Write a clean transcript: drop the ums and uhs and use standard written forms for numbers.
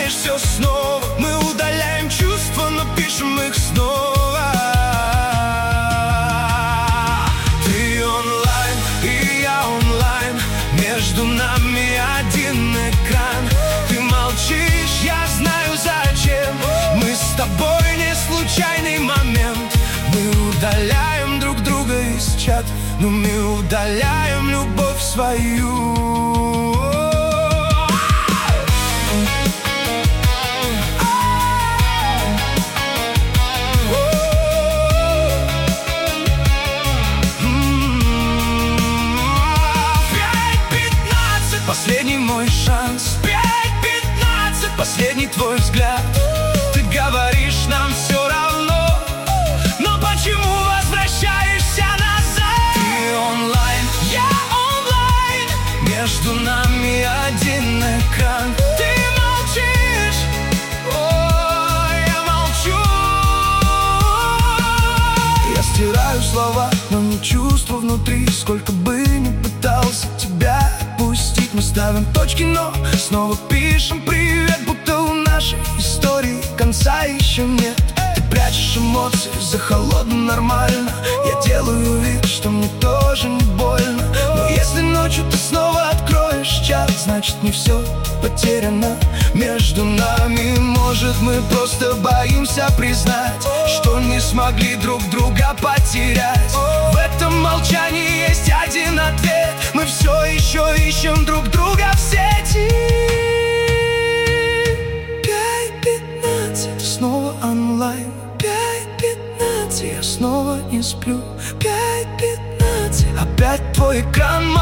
возвращаешь все снова. Мы удаляем чувства, но пишем их снова. Ты онлайн, и я онлайн, между нами один экран. Ты молчишь, я знаю зачем. Мы с тобой не случайный момент. Мы удаляем друг друга из чат, но мы удаляем любовь свою. Последний мой шанс. 5:15, последний твой взгляд. Ты говоришь, нам все равно, но почему возвращаешься назад? Ты онлайн, я онлайн, между нами один экран. Ты молчишь, ой, я молчу. Я стираю слова, но не чувства внутри. Сколько бы ни пытался тебя отпустить, мы ставим точки, но снова пишем привет, будто у нашей истории конца еще нет. Ты прячешь эмоции за холодным нормально. Я делаю вид, что мне тоже не больно. Но если ночью ты снова откроешь чат, значит не все потеряно между нами. Может, мы просто боимся признать, что не смогли друг друга потерять. В этом молчании есть один ответ: мы все еще ищем друг друга в сети. 5:15, снова онлайн. 5:15, я снова не сплю. 5:15, опять твой экран.